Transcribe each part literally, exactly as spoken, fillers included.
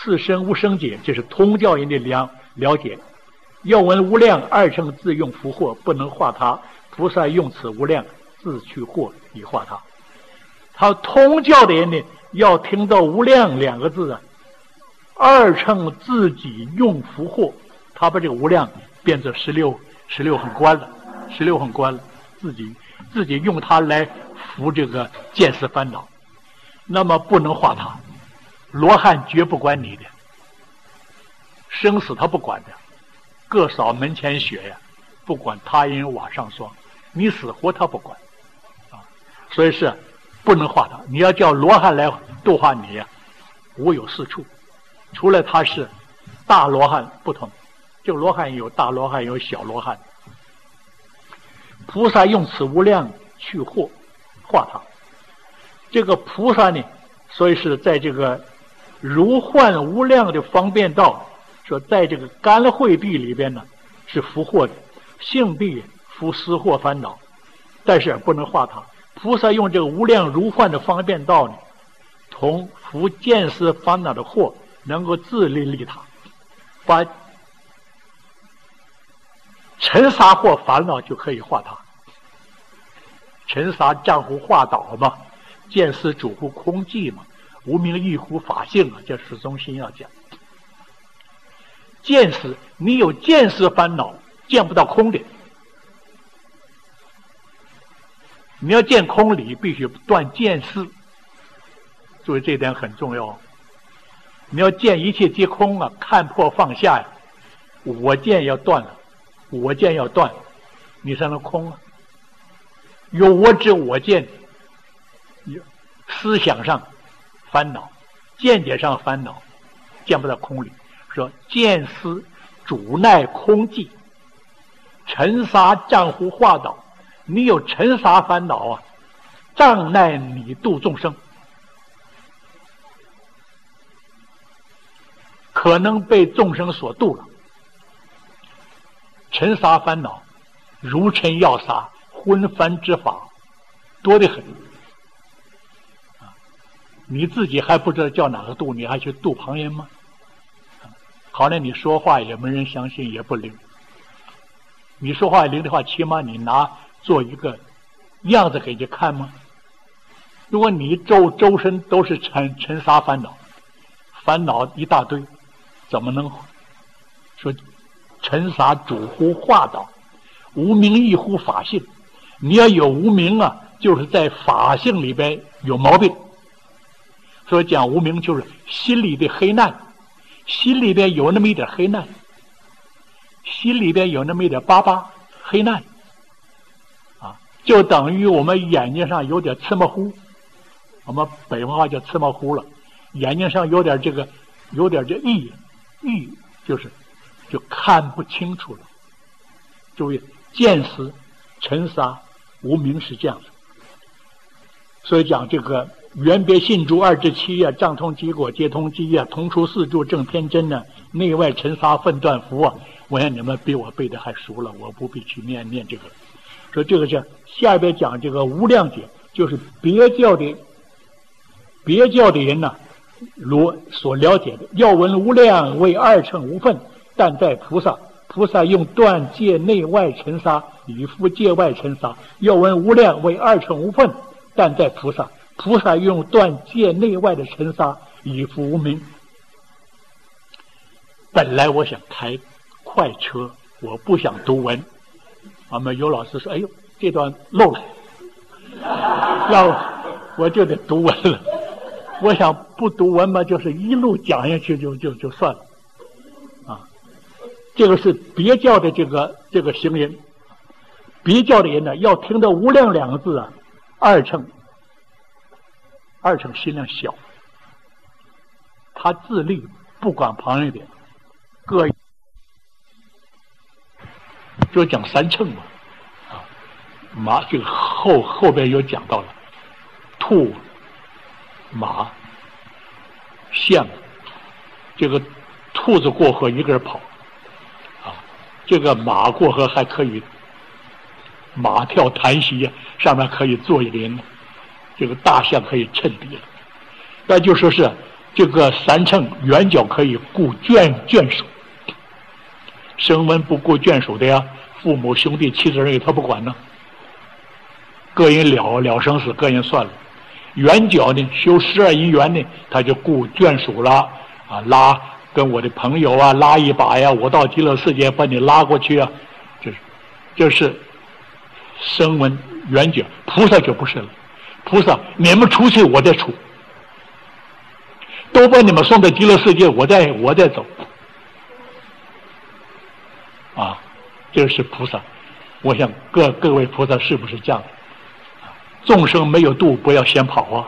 次生无生解，这是通教人的了了解。要闻无量，二乘自用福祸，不能化他。菩萨用此无量，自去祸以化他。他通教的人呢，要听到无量两个字啊，二乘自己用福祸，他把这个无量变成十六十六很关了，十六很关了，自己自己用它来服这个见思烦恼，那么不能化他。罗汉绝不管你的，生死他不管的，各扫门前雪呀，不管他人瓦上霜，你死活他不管啊，所以是不能化他。你要叫罗汉来度化你呀，无有是处，除了他是大罗汉不同，这个罗汉有大罗汉有小罗汉。菩萨用此无量去祸化他，这个菩萨呢，所以是在这个如幻无量的方便道，说在这个干慧地里边呢是福祸的，性地福私祸烦恼，但是不能化他。菩萨用这个无量如幻的方便道呢，同福见思烦恼的祸，能够自利利他，把尘沙或烦恼就可以化他。尘沙障乎化导嘛，见思主乎空寂嘛，无明亦乎法性啊，这是中心要讲。见思，你有见思烦恼，见不到空的。你要见空理，必须断见思，注意这一点很重要。你要见一切皆空啊，看破放下呀，我见要断了，我见要断，你才能空啊。有我执我见，思想上烦恼，见解上烦恼，见不到空理。说见思主奈空寂，尘沙障乎化导，你有尘沙烦恼啊，障奈你度众生，可能被众生所度了。尘沙烦恼如尘要沙，昏凡之法多得很啊！你自己还不知道叫哪个度，你还去度旁人吗？好了，你说话也没人相信，也不灵。你说话灵的话，起码你拿做一个样子给人看吗？如果你周周身都是尘尘沙烦恼，烦恼一大堆，怎么能说尘沙主乎化导，无明亦乎法性？你要有无明啊，就是在法性里边有毛病。所以讲无明就是心里的黑暗，心里边有那么一点黑暗，心里边有那么一点巴巴黑暗啊，就等于我们眼睛上有点刺毛糊，我们北方话叫刺毛糊了，眼睛上有点这个有点这翳翳，就是就看不清楚了。注意见思尘沙无明是这样子。所以讲这个缘别信诸二至七啊，障通机果皆通机啊，同出四柱正天真呢，内外尘沙分断符啊。我想你们比我背的还熟了，我不必去念念这个。说这个是下边讲这个无量解，就是别教的别教的人呢罗所了解的。要闻无量为二乘无分，但在菩萨，菩萨用断界内外尘沙以覆界外尘沙。要闻无量为二乘无分，但在菩萨，菩萨用断界内外的尘沙以覆无明。本来我想开快车，我不想读文。我们有老师说：“哎呦，这段漏了，要我就得读文了。”我想不读文嘛，就是一路讲下去就就就算了啊。这个是别教的这个这个行人，别教的人呢，要听到无量两个字啊，二乘二乘心量小，他自立不管旁人的，各就讲三乘嘛啊，马这个后后边有讲到了，兔马象，这个兔子过河一个人跑啊，这个马过河还可以马跳弹席，上面可以坐一个人，这个大象可以衬底了。那就说是这个三乘圆角可以顾眷眷属，声闻不顾眷属的呀，父母兄弟妻子儿女他不管呢，个人了了生死，个人算了。圆角呢，修十二因缘呢，他就顾眷属啦，啊，拉跟我的朋友啊拉一把呀，我到极乐世界把你拉过去啊，这是这是声闻圆角。菩萨就不是了，菩萨你们出去我再出，都把你们送到极乐世界，我再我再走，啊，这是菩萨。我想各各位菩萨是不是这样的？众生没有度，不要先跑啊！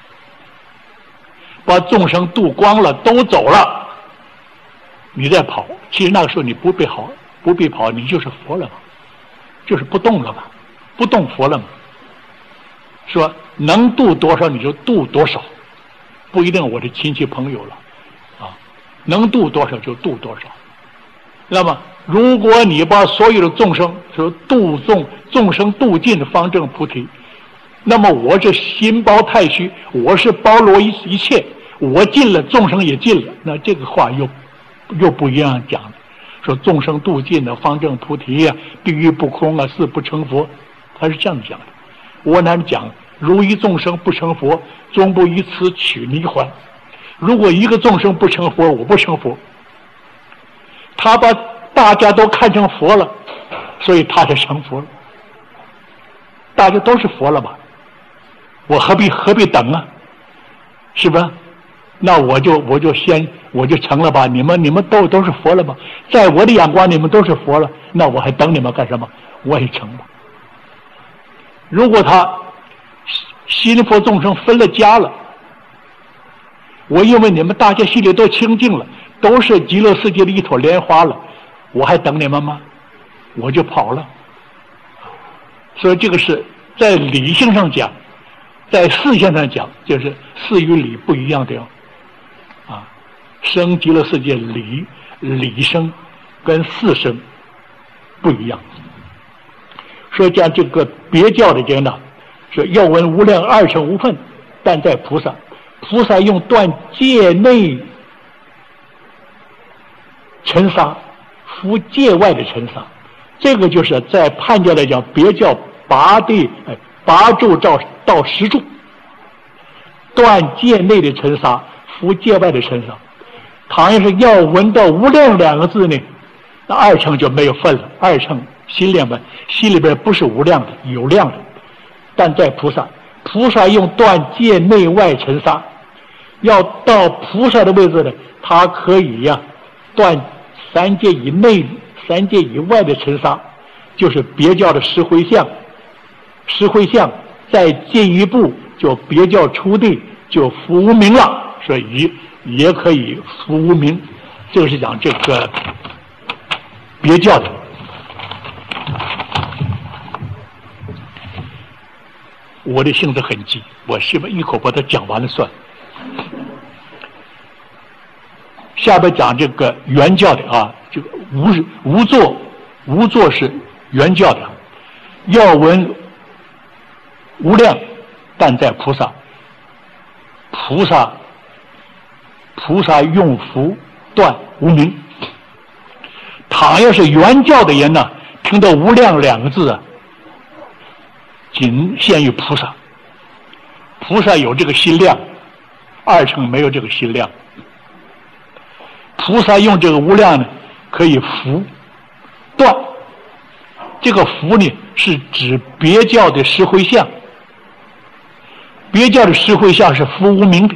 把众生度光了，都走了，你再跑，其实那个时候你不必跑，不必跑，你就是佛了嘛，就是不动了嘛，不动佛了嘛。说能度多少你就度多少，不一定我的亲戚朋友了，啊，能度多少就度多少。那么，如果你把所有的众生说度众众生度尽方证菩提。那么我这心包太虚，我是包罗一一切，我尽了，众生也尽了。那这个话又又不一样讲了，说众生度尽了方证菩提呀、啊，地狱不空啊，誓不成佛，他是这样讲的。我哪讲如一众生不成佛，终不以此取泥还。如果一个众生不成佛，我不成佛，他把大家都看成佛了，所以他才成佛了。大家都是佛了吧？我何必何必等啊？是吧？那我就我就先我就成了吧。你们你们都都是佛了吧？在我的眼光，你们都是佛了，那我还等你们干什么？我也成了。如果他心佛众生分了家了，我因为你们大家心里都清净了，都是极乐世界的一朵莲花了，我还等你们吗？我就跑了。所以这个是在理性上讲，在事性上讲，就是事与理不一样的哟。啊，生极乐世界理理生跟事生不一样。说讲这个别教的人呢，说要闻无量二乘无分，但在菩萨，菩萨用断界内尘沙，敷界外的尘沙。这个就是在判教来讲，别教八地哎八柱到到十柱，断界内的尘沙，敷界外的尘沙。倘若是要闻到无量两个字呢，那二乘就没有分了。二乘心里面心里边不是无量的，有量的。但在菩萨，菩萨用断界内外尘沙，要到菩萨的位置呢，他可以呀、啊、断三界以内。三界以外的尘沙，就是别教的十回向，十回向再进一步就别教出地就伏无明了，所以也可以伏无明。这个是讲这个别教的。我的性子很急，我是不是一口把它讲完了算？下边讲这个原教的啊，这个无无作无作是原教的，要闻无量，但在菩萨，菩萨菩萨用福断无明。倘要是原教的人呢，听到无量两个字啊，仅限于菩萨。菩萨有这个心量，二乘没有这个心量。菩萨用这个无量呢，可以伏断。这个伏呢，是指别教的十回向。别教的十回向是伏无明的，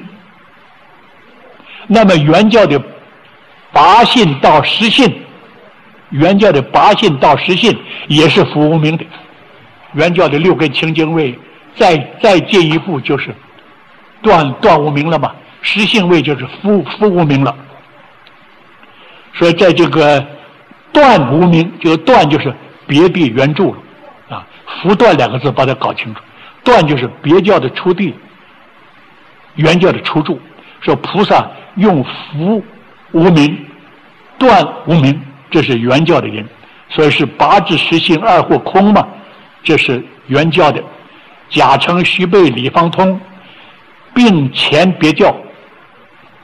那么原教的八信到十信，原教的八信到十信也是伏无明的。原教的六根清净位，再再进一步就是断断无明了嘛，十信位就是伏伏无明了。所以在这个断无明，这个断就是别地原著了啊，伏断两个字把它搞清楚。断就是别教的出地，原教的出住。说菩萨用伏无明断无明，这是原教的人，所以是八至十信二或空嘛，这是原教的。甲乘须备理方通，并前别教，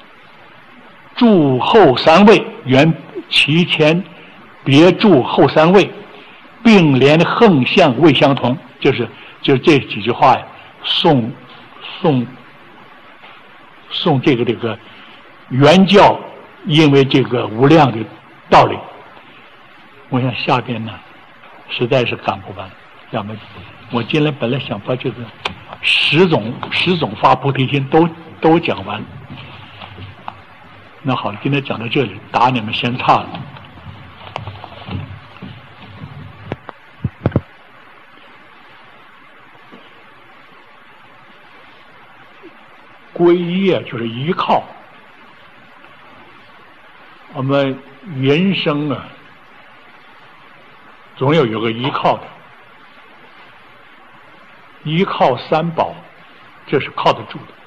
住后三位，原其前别住后三位，并连横向未相同，就是就是这几句话呀，送送送这个这个原教，因为这个无量的道理，我想下边呢实在是赶不完。要么我今天本来想把这个十种十种发菩提心都都讲完。那好，今天讲到这里，打你们先差了。皈依啊，就是依靠。我们人生啊，总要有个依靠的。依靠三宝，这是靠得住的。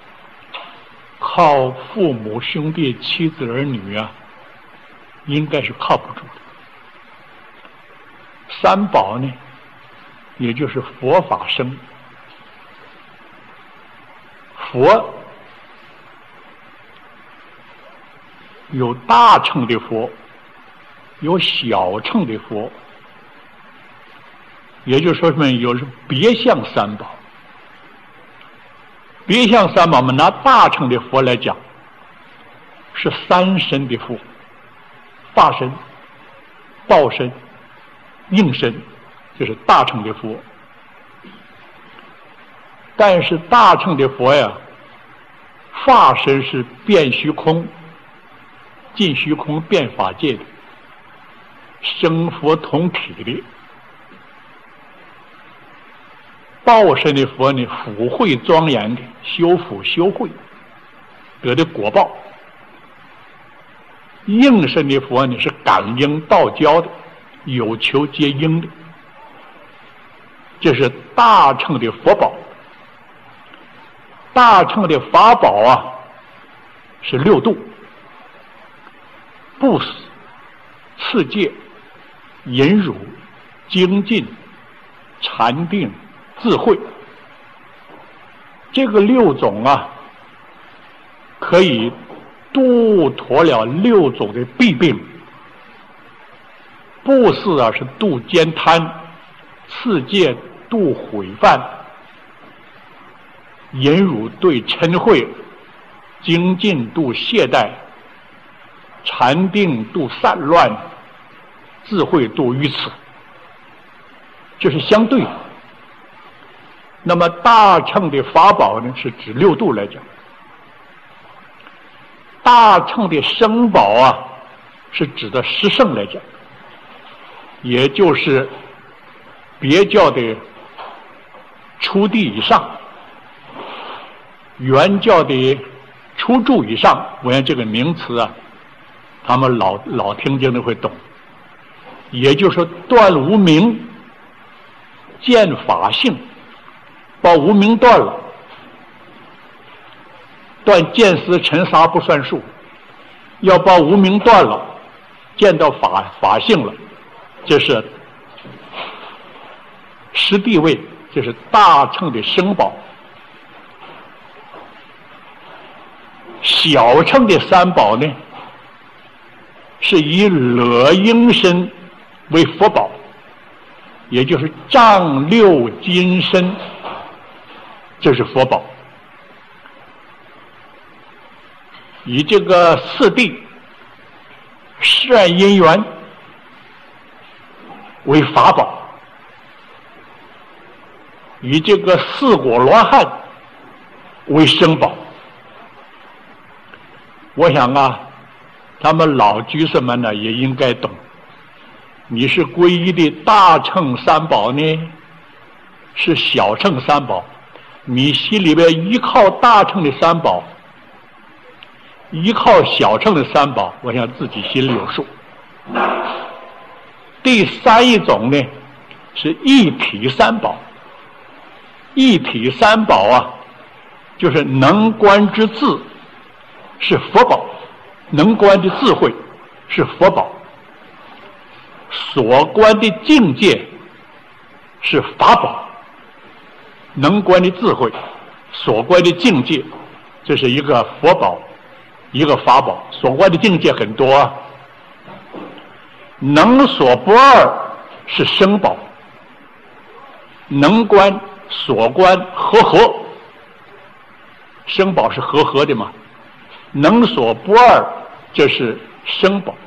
靠父母、兄弟、妻子、儿女啊，应该是靠不住的。三宝呢，也就是佛法僧。佛有大乘的佛，有小乘的佛，也就是说什么？有别相三宝。别相三宝，我们拿大乘的佛来讲，是三身的佛：法身、报身、应身，就是大乘的佛。但是大乘的佛呀，法身是遍虚空、尽虚空、遍法界的，生佛同体的。报身的佛呢，福慧庄严的，修福修慧得的果报。应身的佛呢，是感应道交的，有求皆应的。这是大乘的佛宝。大乘的法宝啊，是六度：不死、持戒、忍辱、精进、禅定、智慧。这个六种啊，可以度脱了六种的弊病。布施啊，是度奸贪；持戒度毁犯；忍辱对嗔恚；精进度懈怠；禅定度散乱；智慧度愚痴。这是相对的。那么大乘的法宝呢，是指六度来讲。大乘的生宝啊，是指的十圣来讲，也就是别教的初地以上，原教的初住以上。我想这个名词啊，他们老老听经的会懂。也就是说，断无明，见法性。把无明断了，断见思尘沙不算数，要把无明断了，见到法法性了，这是十地位，这是大乘的生宝。小乘的三宝呢，是以乐应身为佛宝，也就是丈六金身，这是佛宝。以这个四谛十二因缘为法宝，以这个四果罗汉为生宝。我想啊，他们老居士们呢也应该懂，你是皈依的大乘三宝呢，是小乘三宝，你心里边依靠大乘的三宝，依靠小乘的三宝，我想自己心里有数。第三一种呢，是一体三宝。一体三宝啊，就是能观之智是佛宝，能观的智慧是佛宝，所观的境界是法宝。能观的智慧，所观的境界，这是一个佛宝， 一个法宝，所观的境界很多啊。能所不二是生宝，能观所观和合，生宝是和合的嘛，能所不二这是生宝。